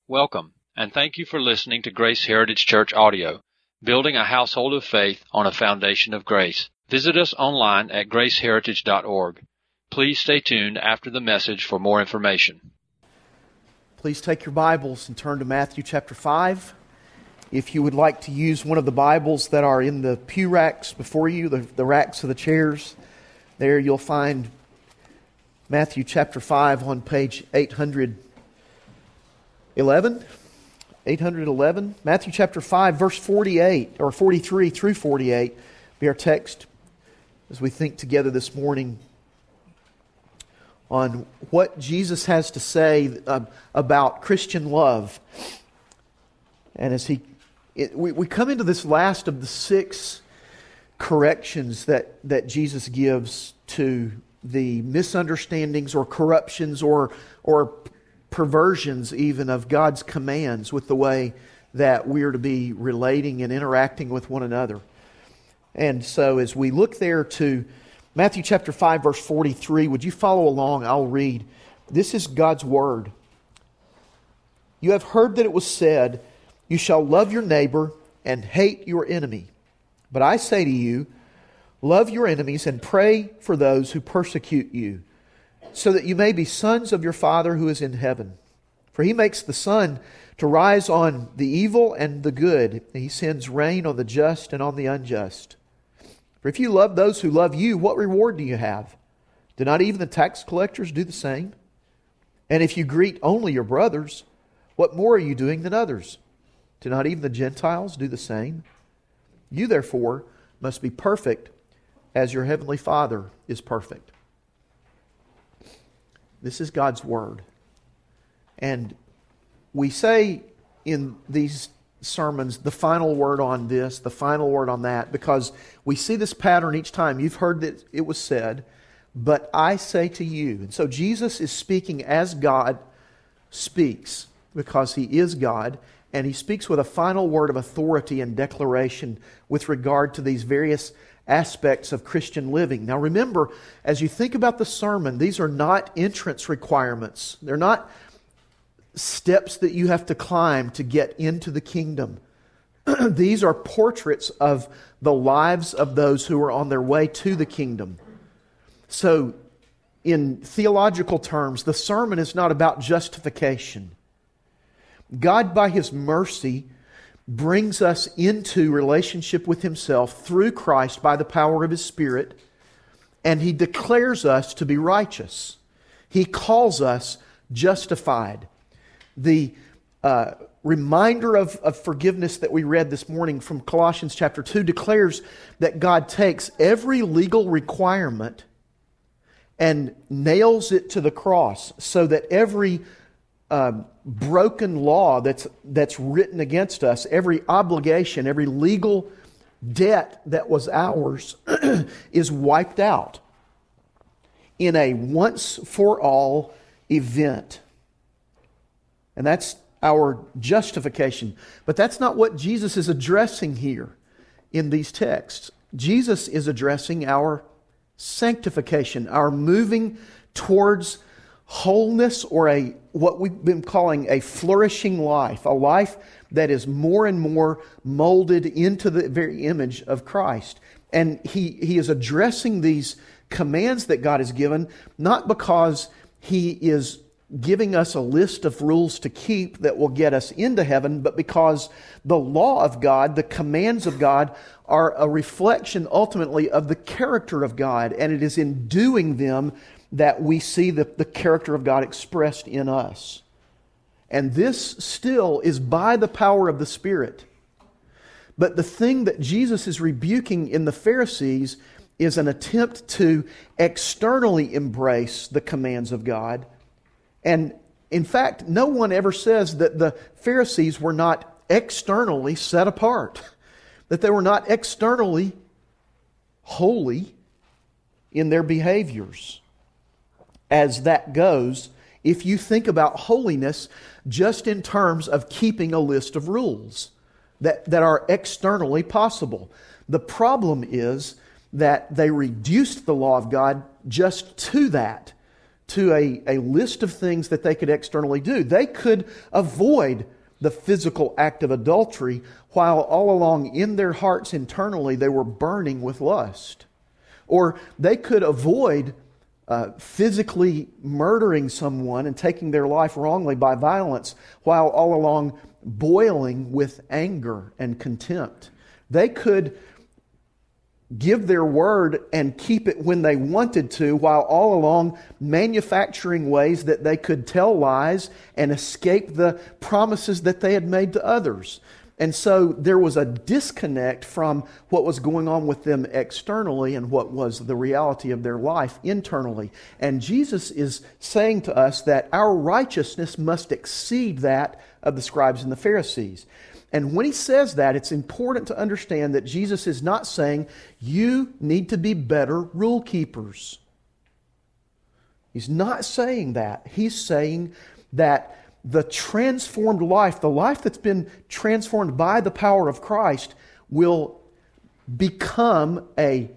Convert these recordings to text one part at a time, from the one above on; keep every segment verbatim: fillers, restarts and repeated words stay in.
Welcome, and thank you for listening to Grace Heritage Church Audio, building a household of faith on a foundation of grace. Visit us online at grace heritage dot org. Please stay tuned after the message for more information. Please take your Bibles and turn to Matthew chapter five. If you would like to use one of the Bibles that are in the pew racks before you, the, the racks of the chairs, there you'll find Matthew chapter five on page eight hundred eleven. eight hundred eleven. Matthew chapter five, verse forty-eight, or forty-three through forty-eight, be our text as we think together this morning on what Jesus has to say uh, about Christian love. And as he, it, we, we come into this last of the six corrections that, that Jesus gives to the misunderstandings or corruptions or or perversions even of God's commands with the way that we are to be relating and interacting with one another. And so as we look there to Matthew chapter five, verse forty-three, would you follow along? I'll read. This is God's Word. You have heard that it was said, you shall love your neighbor and hate your enemy. But I say to you, love your enemies and pray for those who persecute you, so that you may be sons of your Father who is in heaven. For He makes the sun to rise on the evil and the good, and He sends rain on the just and on the unjust. For if you love those who love you, what reward do you have? Do not even the tax collectors do the same? And if you greet only your brothers, what more are you doing than others? Do not even the Gentiles do the same? You therefore must be perfect as your heavenly Father is perfect. This is God's Word. And we say in these sermons the final word on this, the final word on that, because we see this pattern each time. You've heard that it was said, but I say to you. And so Jesus is speaking as God speaks, because He is God, and He speaks with a final word of authority and declaration with regard to these various aspects of Christian living. Now remember, as you think about the sermon, these are not entrance requirements. They're not steps that you have to climb to get into the kingdom. These are portraits of the lives of those who are on their way to the kingdom. So, in theological terms, the sermon is not about justification. God, by His mercy, brings us into relationship with Himself through Christ by the power of His Spirit, and He declares us to be righteous. He calls us justified. The uh, reminder of, of forgiveness that we read this morning from Colossians chapter two declares that God takes every legal requirement and nails it to the cross so that every uh, broken law that's that's written against us, every obligation, every legal debt that was ours is wiped out in a once-for-all event. And that's our justification. But that's not what Jesus is addressing here in these texts. Jesus is addressing our sanctification, our moving towards wholeness, or a what we've been calling a flourishing life, a life that is more and more molded into the very image of Christ. And he, he is addressing these commands that God has given, not because He is giving us a list of rules to keep that will get us into heaven, but because the law of God, the commands of God, are a reflection ultimately of the character of God, and it is in doing them that we see the, the character of God expressed in us. And this still is by the power of the Spirit. But the thing that Jesus is rebuking in the Pharisees is an attempt to externally embrace the commands of God. And in fact, no one ever says that the Pharisees were not externally set apart, that they were not externally holy in their behaviors. As that goes, if you think about holiness just in terms of keeping a list of rules that, that are externally possible. The problem is that they reduced the law of God just to that. to a, a list of things that they could externally do. They could avoid the physical act of adultery while all along in their hearts internally they were burning with lust. Or they could avoid uh, physically murdering someone and taking their life wrongly by violence while all along boiling with anger and contempt. They could give their word and keep it when they wanted to, while all along manufacturing ways that they could tell lies and escape the promises that they had made to others. And so there was a disconnect from what was going on with them externally and what was the reality of their life internally. And Jesus is saying to us that our righteousness must exceed that of the scribes and the Pharisees. And when he says that, it's important to understand that Jesus is not saying you need to be better rule keepers. He's not saying that. He's saying that the transformed life, the life that's been transformed by the power of Christ, will become a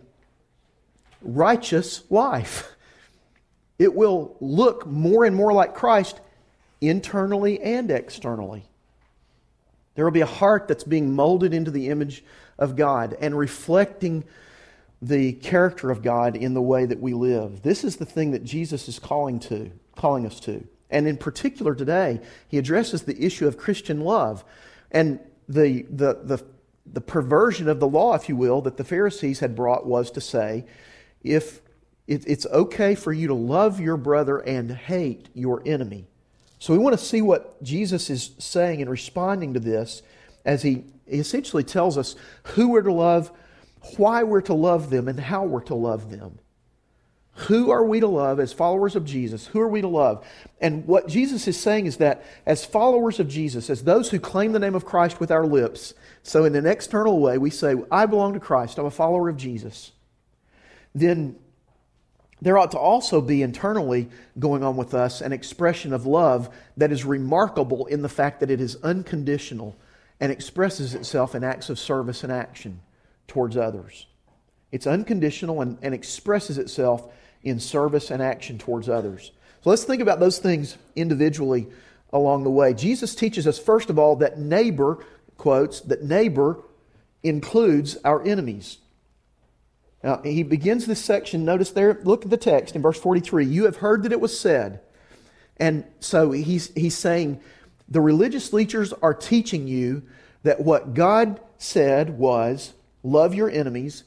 righteous life. It will look more and more like Christ internally and externally. There will be a heart that's being molded into the image of God and reflecting the character of God in the way that we live. This is the thing that Jesus is calling to, calling us to. And in particular today, he addresses the issue of Christian love and the the the the perversion of the law, if you will, that the Pharisees had brought was to say, if it, it's okay for you to love your brother and hate your enemy. So we want to see what Jesus is saying in responding to this as he essentially tells us who we're to love, why we're to love them, and how we're to love them. Who are we to love as followers of Jesus? Who are we to love? And what Jesus is saying is that as followers of Jesus, as those who claim the name of Christ with our lips, so in an external way we say, I belong to Christ, I'm a follower of Jesus, then there ought to also be internally going on with us an expression of love that is remarkable in the fact that it is unconditional and expresses itself in acts of service and action towards others. It's unconditional and, and expresses itself in service and action towards others. So let's think about those things individually along the way. Jesus teaches us, first of all, that neighbor, quotes, that neighbor includes our enemies. Now, he begins this section, notice there, look at the text in verse forty-three. You have heard that it was said. And so he's, he's saying, the religious leaders are teaching you that what God said was, love your enemies,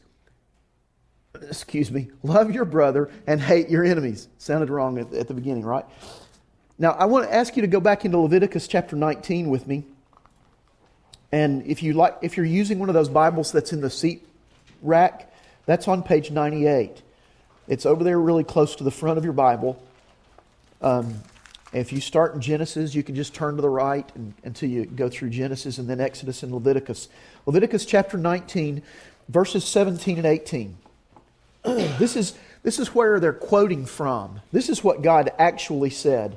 excuse me, love your brother and hate your enemies. Sounded wrong at, at the beginning, right? Now, I want to ask you to go back into Leviticus chapter nineteen with me. And if you like, if you're using one of those Bibles that's in the seat rack, that's on page ninety-eight. It's over there really close to the front of your Bible. Um, if you start in Genesis, you can just turn to the right and, until you go through Genesis and then Exodus and Leviticus. Leviticus chapter nineteen, verses seventeen and eighteen. This is, this is where they're quoting from. This is what God actually said.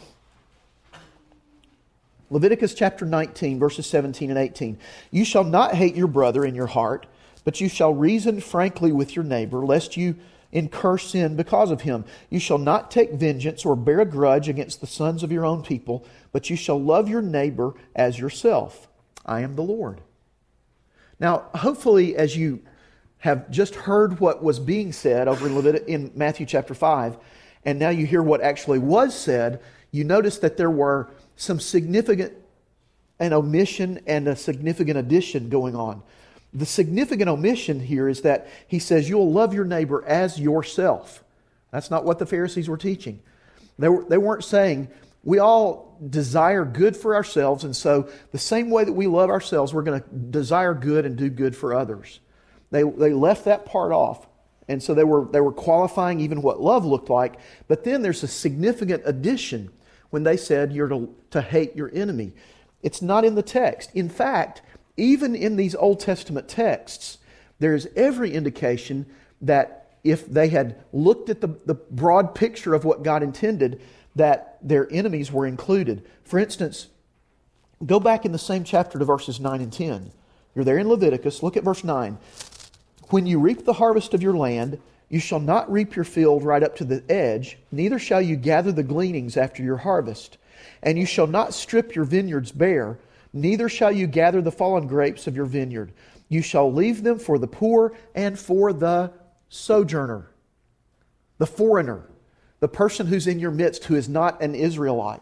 Leviticus chapter nineteen, verses seventeen and eighteen. You shall not hate your brother in your heart, but you shall reason frankly with your neighbor, lest you incur sin because of him. You shall not take vengeance or bear a grudge against the sons of your own people, but you shall love your neighbor as yourself. I am the Lord. Now, hopefully, as you have just heard what was being said over in, Levit- in Matthew chapter five, and now you hear what actually was said, you notice that there were some significant an omission and a significant addition going on. The significant omission here is that he says you'll love your neighbor as yourself. That's not what the Pharisees were teaching. They, were, they weren't saying we all desire good for ourselves, and so the same way that we love ourselves, we're going to desire good and do good for others. They they left that part off. And so they were they were qualifying even what love looked like. But then there's a significant addition when they said you're to, to hate your enemy. It's not in the text. In fact, even in these Old Testament texts, there's every indication that if they had looked at the, the broad picture of what God intended, that their enemies were included. For instance, go back in the same chapter to verses nine and ten. You're there in Leviticus. Look at verse nine. When you reap the harvest of your land, You shall not reap your field right up to the edge, neither shall you gather the gleanings after your harvest. And you shall not strip your vineyards bare, neither shall you gather the fallen grapes of your vineyard. You shall leave them for the poor and for the sojourner, the foreigner, the person who's in your midst who is not an Israelite.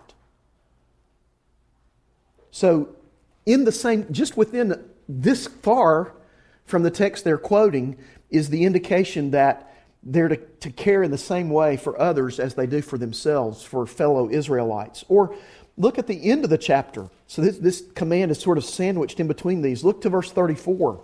So, in the same, just within this far from the text they're quoting is the indication that they're to, to care in the same way for others as they do for themselves, for fellow Israelites. Or look at the end of the chapter. So this, this command is sort of sandwiched in between these. Look to verse thirty-four.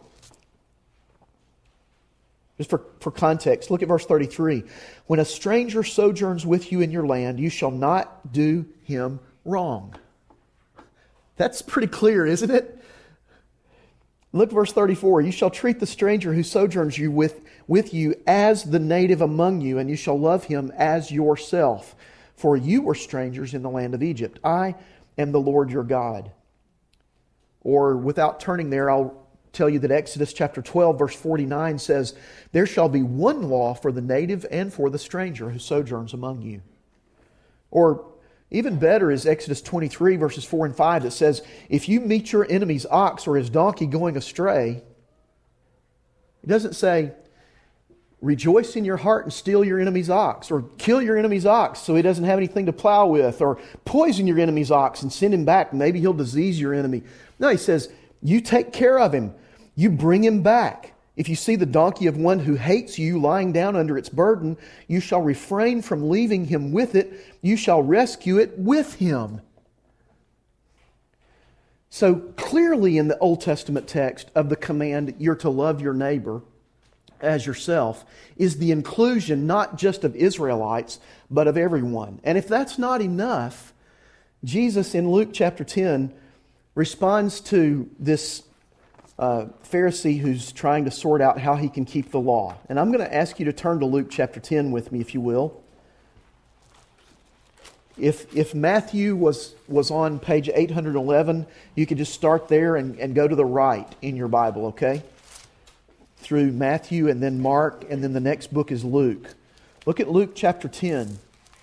Just for, for context, look at verse thirty-three. When a stranger sojourns with you in your land, you shall not do him wrong. That's pretty clear, isn't it? Look at verse thirty-four. You shall treat the stranger who sojourns you with, with you as the native among you, and you shall love him as yourself. For you were strangers in the land of Egypt. I am the Lord your God. Or without turning there, I'll tell you that Exodus chapter twelve, verse forty-nine says, there shall be one law for the native and for the stranger who sojourns among you. Or even better is Exodus twenty-three, verses four and five, that says, if you meet your enemy's ox or his donkey going astray, it doesn't say, rejoice in your heart and steal your enemy's ox, or kill your enemy's ox so he doesn't have anything to plow with, or poison your enemy's ox and send him back. Maybe he'll disease your enemy. No, he says, you take care of him. You bring him back. If you see the donkey of one who hates you lying down under its burden, you shall refrain from leaving him with it. You shall rescue it with him. So clearly in the Old Testament text of the command, you're to love your neighbor as yourself, is the inclusion not just of Israelites, but of everyone. And if that's not enough, Jesus in Luke chapter ten responds to this uh, Pharisee who's trying to sort out how he can keep the law. And I'm going to ask you to turn to Luke chapter ten with me, if you will. If if Matthew was, was on page eight hundred eleven, you could just start there and, and go to the right in your Bible, okay? Through Matthew and then Mark, and then the next book is Luke. Look at Luke chapter ten,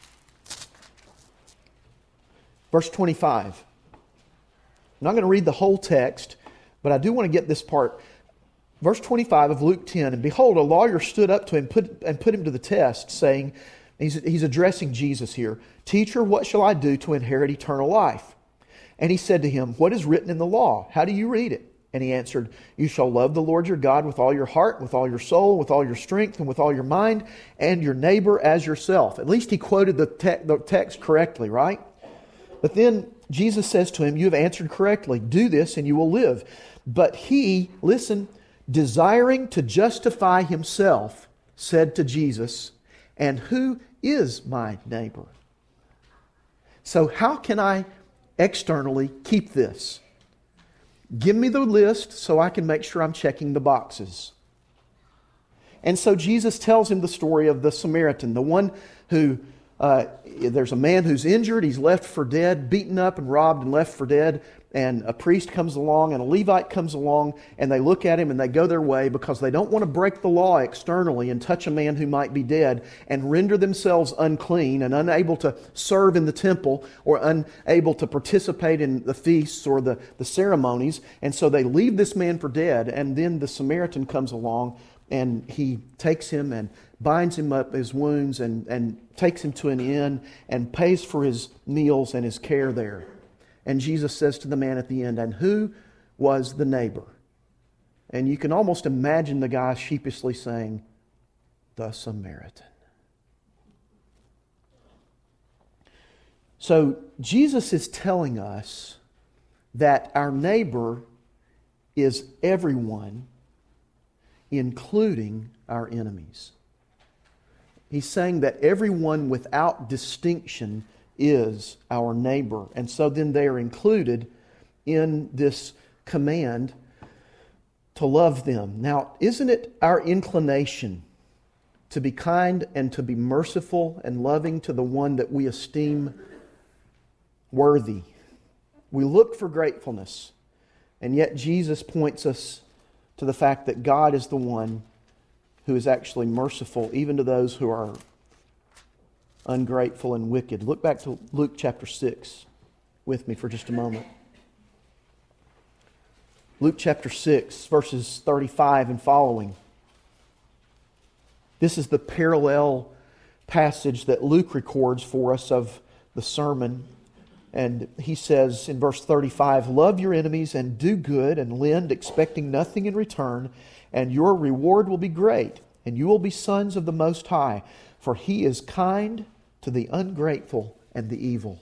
verse twenty-five. I'm not going to read the whole text, but I do want to get this part. Verse twenty-five of Luke ten, and behold, a lawyer stood up to him put, and put him to the test, saying, he's, he's addressing Jesus here, Teacher, what shall I do to inherit eternal life? And he said to him, what is written in the law? How do you read it? And he answered, you shall love the Lord your God with all your heart, with all your soul, with all your strength, and with all your mind, and your neighbor as yourself. At least he quoted the, te- the text correctly, right? But then Jesus says to him, you have answered correctly. Do this and you will live. But he, listen, desiring to justify himself, said to Jesus, and who is my neighbor? So how can I externally keep this? Give me the list so I can make sure I'm checking the boxes. And so Jesus tells him the story of the Samaritan, the one who, uh, there's a man who's injured, he's left for dead, beaten up and robbed and left for dead, and a priest comes along and a Levite comes along, and they look at him and they go their way because they don't want to break the law externally and touch a man who might be dead and render themselves unclean and unable to serve in the temple or unable to participate in the feasts or the, the ceremonies. And so they leave this man for dead, and then the Samaritan comes along and he takes him and binds him up his wounds and, and takes him to an inn and pays for his meals and his care there. And Jesus says to the man at the end, and who was the neighbor? And you can almost imagine the guy sheepishly saying, the Samaritan. So Jesus is telling us that our neighbor is everyone, including our enemies. He's saying that everyone without distinction is our neighbor. And so then they are included in this command to love them. Now, isn't it our inclination to be kind and to be merciful and loving to the one that we esteem worthy? We look for gratefulness, and yet Jesus points us to the fact that God is the one who is actually merciful even to those who are ungrateful and wicked. Look back to Luke chapter six with me for just a moment. Luke chapter six, verses thirty-five and following. This is the parallel passage that Luke records for us of the sermon. And he says in verse thirty-five, "Love your enemies and do good and lend, expecting nothing in return, and your reward will be great, and you will be sons of the Most High, for He is kind to the ungrateful and the evil."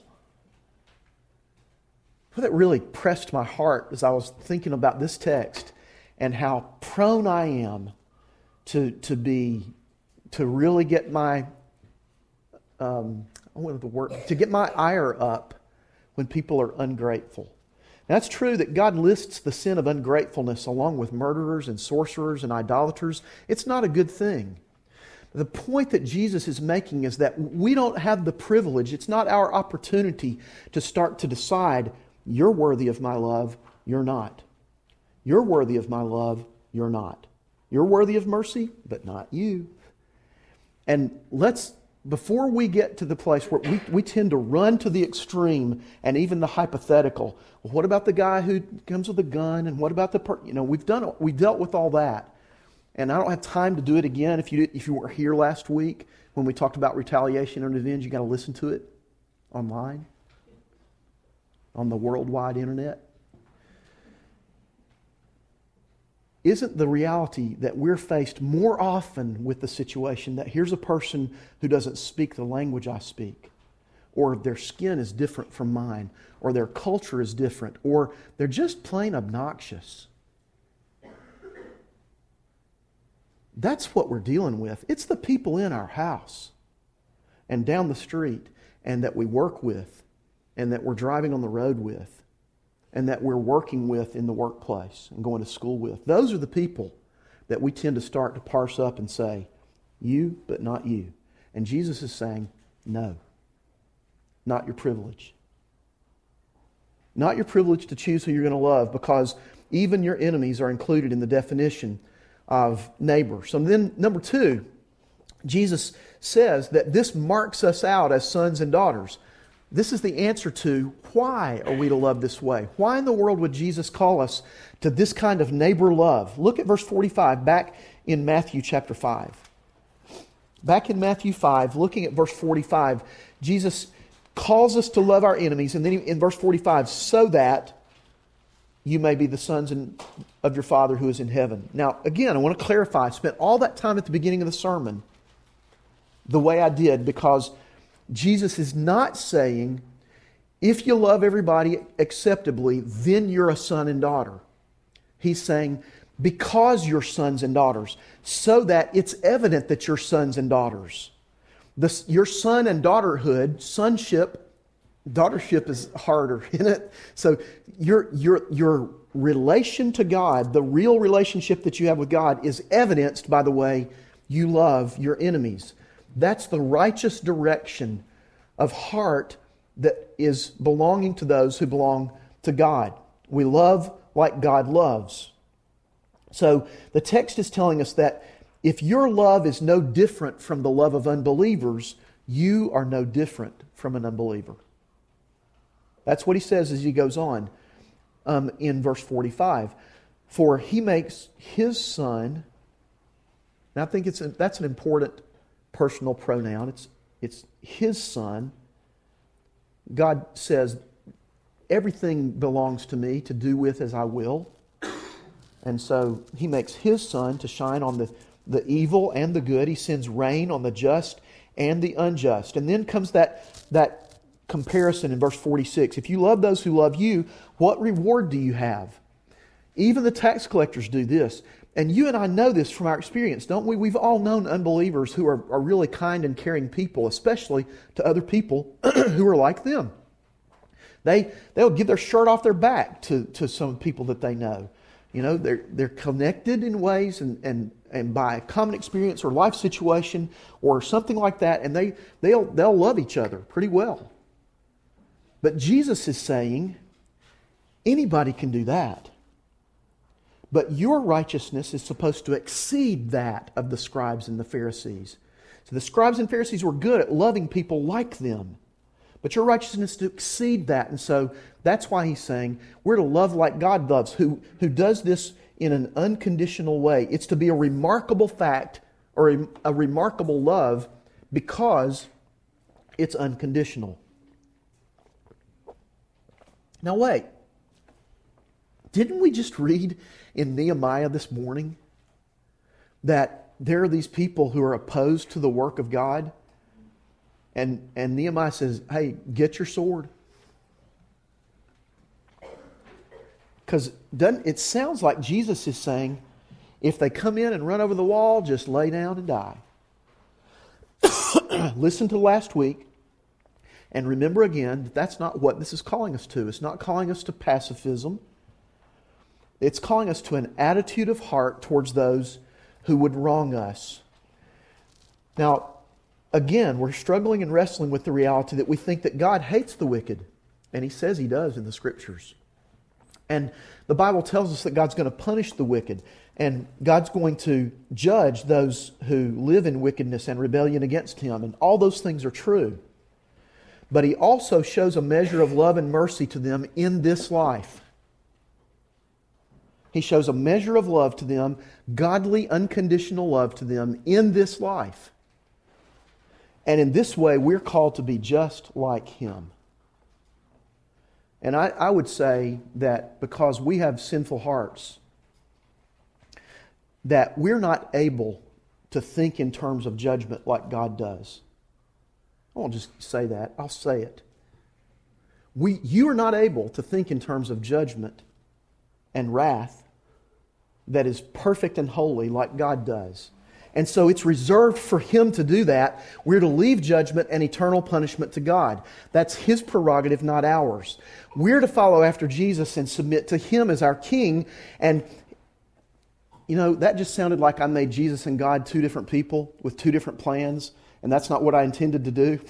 Well, that really pressed my heart as I was thinking about this text and how prone I am to to be to really get my um, I want the word to get my ire up when people are ungrateful. Now, it's true that God lists the sin of ungratefulness along with murderers and sorcerers and idolaters. It's not a good thing. The point that Jesus is making is that we don't have the privilege, it's not our opportunity to start to decide, you're worthy of my love, you're not. You're worthy of my love, you're not. You're worthy of mercy, but not you. And let's, before we get to the place where we, we tend to run to the extreme and even the hypothetical, well, what about the guy who comes with a gun? And what about the, per-? you know, we've done, we dealt with all that. And I don't have time to do it again. If you if you were here last week when we talked about retaliation and revenge, you got to listen to it online, on the worldwide internet. Isn't the reality that we're faced more often with the situation that here's a person who doesn't speak the language I speak, or their skin is different from mine, or their culture is different, or they're just plain obnoxious? That's what we're dealing with. It's the people in our house and down the street and that we work with and that we're driving on the road with and that we're working with in the workplace and going to school with. Those are the people that we tend to start to parse up and say, you, but not you. And Jesus is saying, no, not your privilege. Not your privilege to choose who you're going to love, because even your enemies are included in the definition of neighbor. So then, number two, Jesus says that this marks us out as sons and daughters. This is the answer to why are we to love this way? Why in the world would Jesus call us to this kind of neighbor love? Look at verse forty-five, back in Matthew chapter five. Back in Matthew five, looking at verse forty-five, Jesus calls us to love our enemies, and then in verse forty-five, so that you may be the sons of your Father who is in heaven. Now, again, I want to clarify, I spent all that time at the beginning of the sermon the way I did because Jesus is not saying, if you love everybody acceptably, then you're a son and daughter. He's saying, because you're sons and daughters, so that it's evident that you're sons and daughters. This, your son and daughterhood, sonship, daughtership is harder, isn't it? So your, your, your relation to God, the real relationship that you have with God, is evidenced by the way you love your enemies. That's the righteous direction of heart that is belonging to those who belong to God. We love like God loves. So the text is telling us that if your love is no different from the love of unbelievers, you are no different from an unbeliever. That's what he says as he goes on um, in verse forty-five. For he makes his son, and I think it's a, that's an important personal pronoun. It's, it's his son. God says, everything belongs to me to do with as I will. And so he makes his sun to shine on the, the evil and the good. He sends rain on the just and the unjust. And then comes that, that comparison in verse forty-six. If you love those who love you, what reward do you have? Even the tax collectors do this. And you and I know this from our experience, don't we? We've all known unbelievers who are, are really kind and caring people, especially to other people who are like them. They, they'll give their shirt off their back to, to some people that they know. You know, they're, they're connected in ways and, and, and by a common experience or life situation or something like that, and they, they'll, they'll love each other pretty well. But Jesus is saying, anybody can do that. but your righteousness is supposed to exceed that of the scribes and the Pharisees. So the scribes and Pharisees were good at loving people like them. But your righteousness is to exceed that. And so that's why he's saying we're to love like God loves, who, who does this in an unconditional way. It's to be a remarkable fact or a, a remarkable love because it's unconditional. Now wait. Didn't we just read in Nehemiah this morning that there are these people who are opposed to the work of God? And, and Nehemiah says, hey, get your sword. Because it sounds like Jesus is saying, if they come in and run over the wall, just lay down and die. Listen to last week and remember again that that's not what this is calling us to. It's not calling us to pacifism. It's calling us to an attitude of heart towards those who would wrong us. Now, again, we're struggling and wrestling with the reality that we think that God hates the wicked. And He says He does in the Scriptures. And the Bible tells us that God's going to punish the wicked. And God's going to judge those who live in wickedness and rebellion against Him. And all those things are true. But He also shows a measure of love and mercy to them in this life. He shows a measure of love to them, godly, unconditional love to them in this life. And in this way, we're called to be just like Him. And I, I would say that because we have sinful hearts, that we're not able to think in terms of judgment like God does. I won't just say that, I'll say it. We, you are not able to think in terms of judgment and wrath that is perfect and holy like God does. And so it's reserved for Him to do that. We're to leave judgment and eternal punishment to God. That's His prerogative, not ours. We're to follow after Jesus and submit to Him as our King. And, you know, that just sounded like I made Jesus and God two different people with two different plans. And that's not what I intended to do.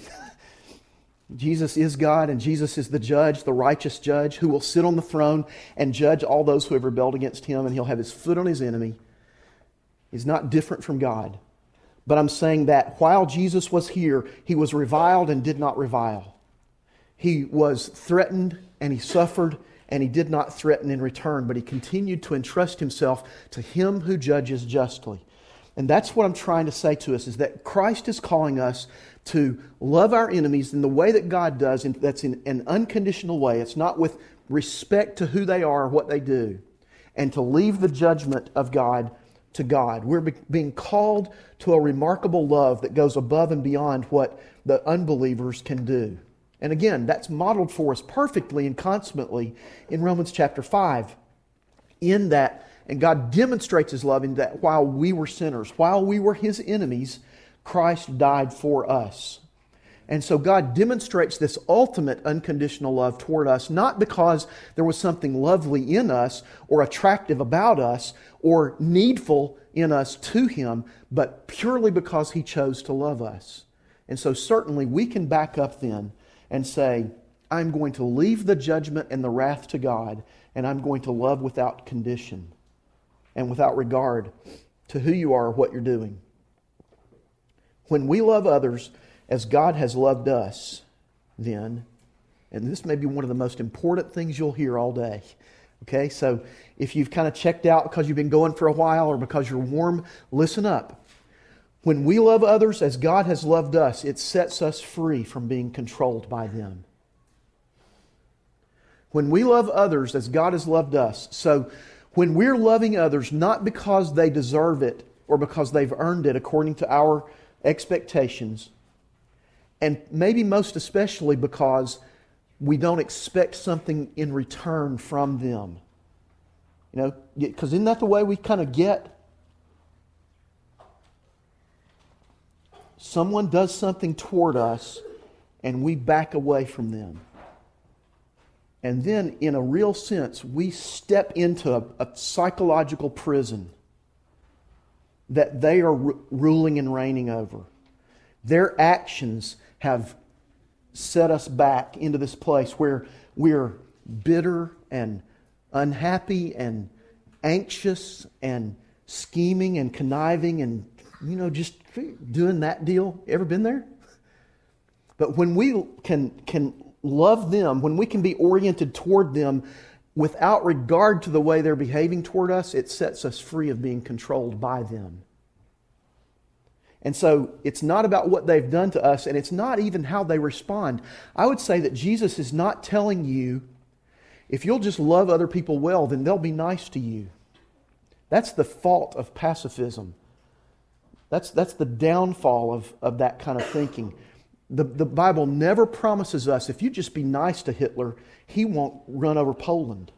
Jesus is God and Jesus is the judge, the righteous judge, who will sit on the throne and judge all those who have rebelled against Him, and He'll have His foot on His enemy. He's not different from God. But I'm saying that while Jesus was here, He was reviled and did not revile. He was threatened and He suffered and He did not threaten in return, but He continued to entrust Himself to Him who judges justly. And that's what I'm trying to say to us, is that Christ is calling us to love our enemies in the way that God does, and that's in an unconditional way. It's not with respect to who they are or what they do. And to leave the judgment of God to God. We're be- being called to a remarkable love that goes above and beyond what the unbelievers can do. And again, that's modeled for us perfectly and consummately in Romans chapter five. In that, and God demonstrates His love in that while we were sinners, while we were His enemies, Christ died for us. And so God demonstrates this ultimate unconditional love toward us, not because there was something lovely in us or attractive about us or needful in us to Him, but purely because He chose to love us. And so certainly we can back up then and say, I'm going to leave the judgment and the wrath to God, and I'm going to love without condition and without regard to who you are or what you're doing. When we love others as God has loved us, then, and this may be one of the most important things you'll hear all day. Okay, so if you've kind of checked out because you've been going for a while or because you're warm, listen up. When we love others as God has loved us, it sets us free from being controlled by them. When we love others as God has loved us, so when we're loving others not because they deserve it or because they've earned it according to our expectations, and maybe most especially because we don't expect something in return from them. You know, because isn't that the way we kind of get? Someone does something toward us and we back away from them. And then, in a real sense, we step into a, a psychological prison that they are r- ruling and reigning over. Their actions have set us back into this place where we're bitter and unhappy and anxious and scheming and conniving and, you know, just doing that deal. Ever been there? But when we can can love them, when we can be oriented toward them without regard to the way they're behaving toward us, it sets us free of being controlled by them. And so it's not about what they've done to us, and it's not even how they respond. I would say that Jesus is not telling you, if you'll just love other people well, then they'll be nice to you. That's the fault of pacifism. That's, that's the downfall of, of that kind of thinking. The, the Bible never promises us, if you just be nice to Hitler, he won't run over Poland.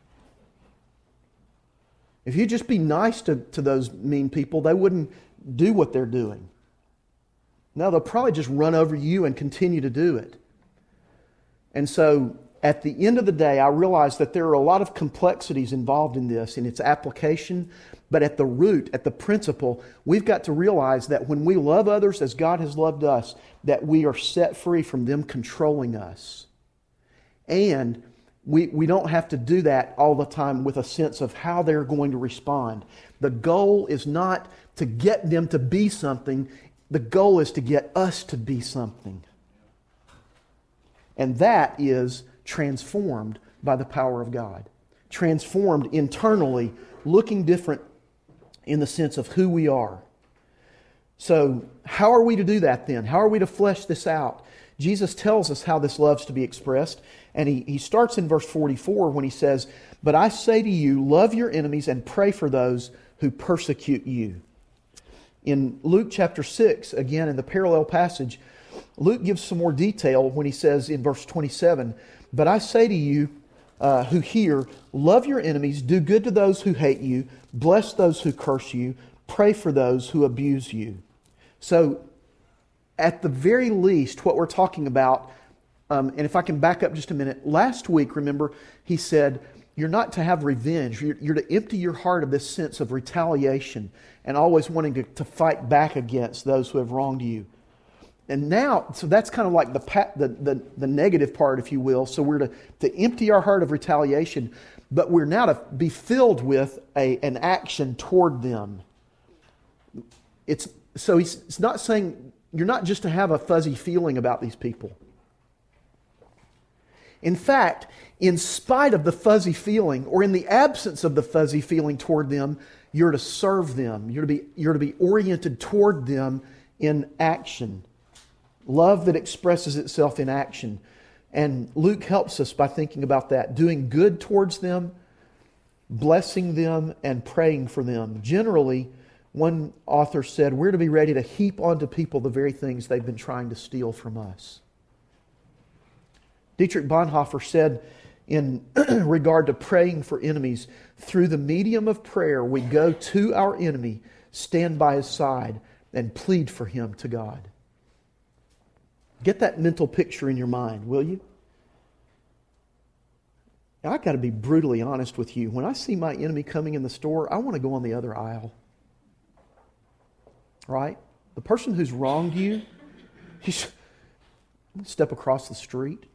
If you just be nice to, to those mean people, they wouldn't do what they're doing. No, they'll probably just run over you and continue to do it. And so, at the end of the day, I realize that there are a lot of complexities involved in this, in its application, but at the root, at the principle, we've got to realize that when we love others as God has loved us, that we are set free from them controlling us. And we, we don't have to do that all the time with a sense of how they're going to respond. The goal is not to get them to be something. The goal is to get us to be something. And that is transformed by the power of God. Transformed internally, looking different in the sense of who we are. So, how are we to do that then? How are we to flesh this out? Jesus tells us how this love's to be expressed. And he, he starts in verse forty-four when he says, "But I say to you, love your enemies and pray for those who persecute you." In Luke chapter six, again in the parallel passage, Luke gives some more detail when he says in verse twenty-seven, "But I say to you uh, who hear, love your enemies, do good to those who hate you, bless those who curse you, pray for those who abuse you." So, at the very least, what we're talking about, um, and if I can back up just a minute, last week, remember, he said, you're not to have revenge. You're, you're to empty your heart of this sense of retaliation and always wanting to, to fight back against those who have wronged you. And now, so that's kind of like the, the the the negative part, if you will. So we're to, to empty our heart of retaliation, but we're now to be filled with a an action toward them. It's so he's it's not saying you're not just to have a fuzzy feeling about these people. In fact, in spite of the fuzzy feeling, or in the absence of the fuzzy feeling toward them, you're to serve them. You're to be you're to be oriented toward them in action. Love that expresses itself in action. And Luke helps us by thinking about that. Doing good towards them, blessing them, and praying for them. Generally, one author said, we're to be ready to heap onto people the very things they've been trying to steal from us. Dietrich Bonhoeffer said in regard to praying for enemies, through the medium of prayer, we go to our enemy, stand by his side, and plead for him to God. Get that mental picture in your mind, will you? Now, I've got to be brutally honest with you. When I see my enemy coming in the store, I want to go on the other aisle. Right? The person who's wronged you, he's step across the street.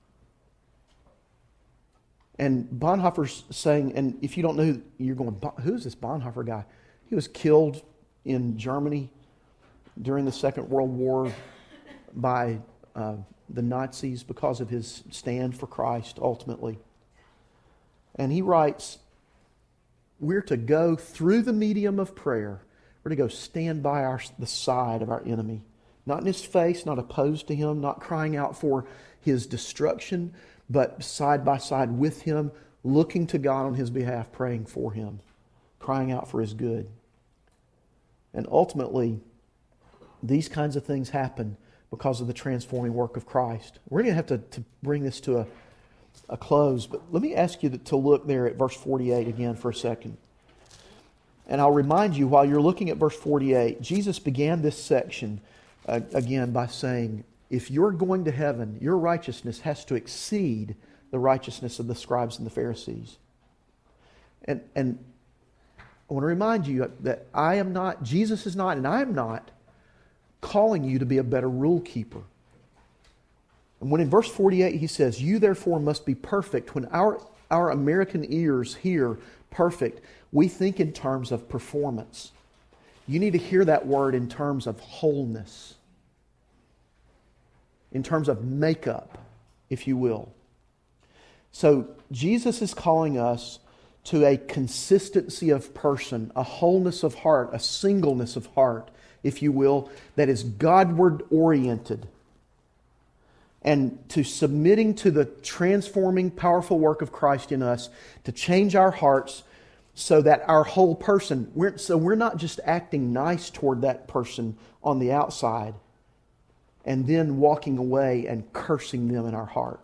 And Bonhoeffer's saying, and if you don't know who, you're going, who's this Bonhoeffer guy? He was killed in Germany during the Second World War by uh, the Nazis because of his stand for Christ, ultimately. And he writes, we're to go through the medium of prayer. We're to go stand by our, the side of our enemy. Not in his face, not opposed to him, not crying out for his destruction, but side by side with him, looking to God on his behalf, praying for him, crying out for his good. And ultimately, these kinds of things happen because of the transforming work of Christ. We're going to have to, to bring this to a, a close, but let me ask you to, to look there at verse forty-eight again for a second. And I'll remind you, while you're looking at verse forty-eight, Jesus began this section uh, again by saying, if you're going to heaven, your righteousness has to exceed the righteousness of the scribes and the Pharisees. And, and I want to remind you that I am not, Jesus is not, and I am not calling you to be a better rule keeper. And when in verse forty-eight he says, you therefore must be perfect, when our, our American ears hear perfect, we think in terms of performance. You need to hear that word in terms of wholeness, in terms of makeup, if you will. So Jesus is calling us to a consistency of person, a wholeness of heart, a singleness of heart, if you will, that is Godward oriented. And to submitting to the transforming, powerful work of Christ in us to change our hearts so that our whole person, we're, so we're not just acting nice toward that person on the outside and then walking away and cursing them in our heart,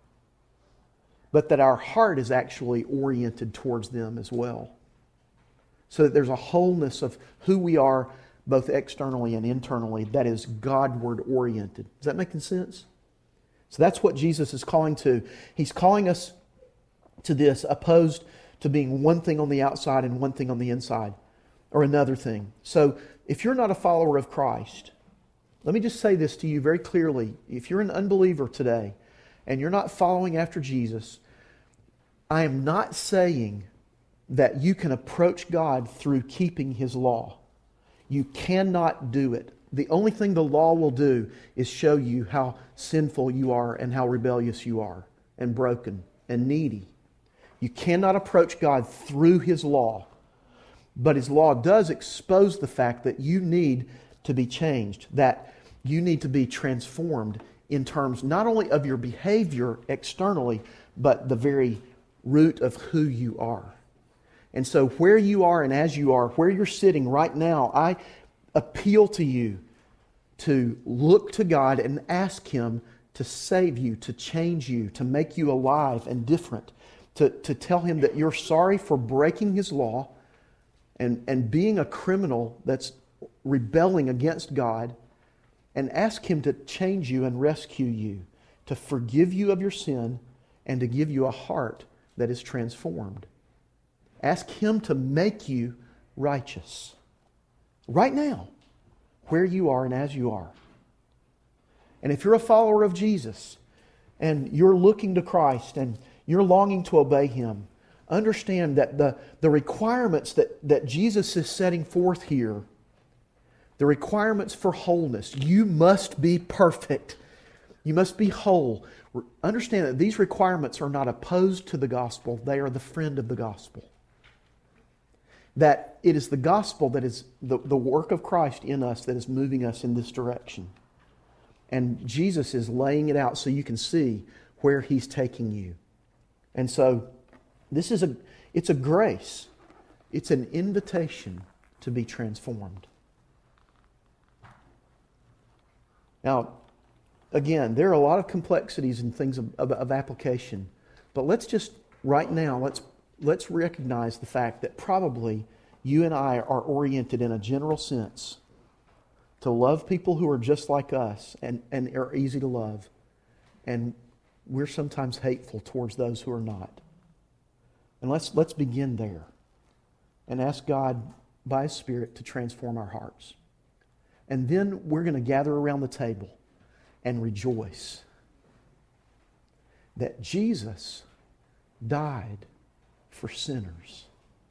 but that our heart is actually oriented towards them as well. So that there's a wholeness of who we are both externally and internally that is Godward oriented. Is that making sense? So that's what Jesus is calling to. He's calling us to this, opposed to being one thing on the outside and one thing on the inside, or another thing. So if you're not a follower of Christ, let me just say this to you very clearly. If you're an unbeliever today and you're not following after Jesus, I am not saying that you can approach God through keeping His law. You cannot do it. The only thing the law will do is show you how sinful you are and how rebellious you are and broken and needy. You cannot approach God through His law. But His law does expose the fact that you need to be changed, that you need to be transformed in terms not only of your behavior externally, but the very root of who you are. And so where you are and as you are, where you're sitting right now, I appeal to you to look to God and ask Him to save you, to change you, to make you alive and different, to, to tell Him that you're sorry for breaking His law and, and being a criminal that's rebelling against God, and ask Him to change you and rescue you, to forgive you of your sin and to give you a heart that is transformed. Ask Him to make you righteous right now, where you are and as you are. And if you're a follower of Jesus and you're looking to Christ and you're longing to obey Him, understand that the, the requirements that, that Jesus is setting forth here, the requirements for wholeness, you must be perfect. You must be whole. Understand that these requirements are not opposed to the gospel. They are the friend of the gospel. That it is the gospel that is the, the work of Christ in us that is moving us in this direction. And Jesus is laying it out so you can see where He's taking you. And so this is a it's a grace. It's an invitation to be transformed. Now, again, there are a lot of complexities and things of, of, of application. But let's just, right now, let's let's recognize the fact that probably you and I are oriented in a general sense to love people who are just like us and, and are easy to love. And we're sometimes hateful towards those who are not. And let's let's begin there and ask God by His Spirit to transform our hearts. And then we're going to gather around the table and rejoice that Jesus died for sinners.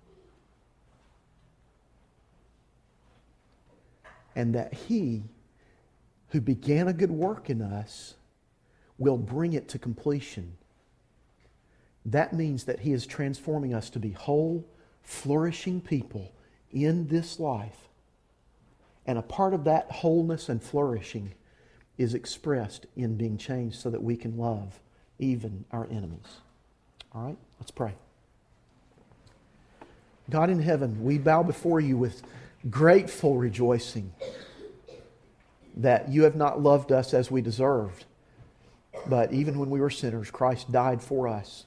And that He who began a good work in us will bring it to completion. That means that He is transforming us to be whole, flourishing people in this life. And a part of that wholeness and flourishing is expressed in being changed so that we can love even our enemies. All right, let's pray. God in heaven, we bow before You with grateful rejoicing that You have not loved us as we deserved, but even when we were sinners, Christ died for us.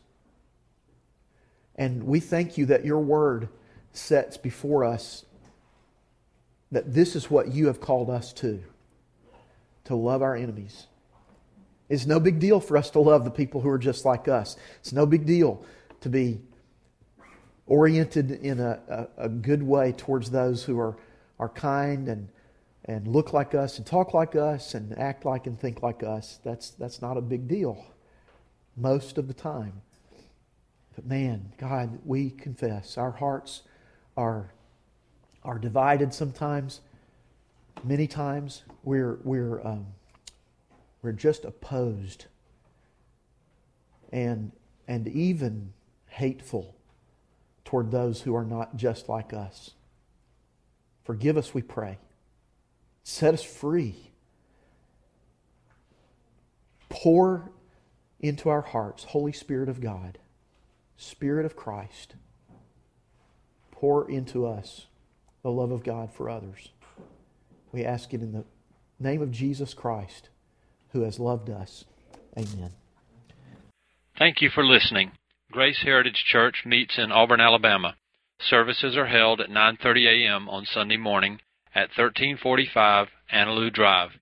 And we thank You that Your Word sets before us that this is what You have called us to, to love our enemies. It's no big deal for us to love the people who are just like us. It's no big deal to be oriented in a, a, a good way towards those who are, are kind and, and look like us and talk like us and act like and think like us. That's, that's not a big deal most of the time. But man, God, we confess our hearts are, are divided sometimes. Many times we're, we're, um, we're just opposed and, and even hateful toward those who are not just like us. Forgive us, we pray. Set us free. Pour into our hearts, Holy Spirit of God, Spirit of Christ. Pour into us the love of God for others. We ask it in the name of Jesus Christ, who has loved us. Amen. Thank you for listening. Grace Heritage Church meets in Auburn, Alabama. Services are held at nine thirty a.m. on Sunday morning at thirteen forty-five Annaloo Drive.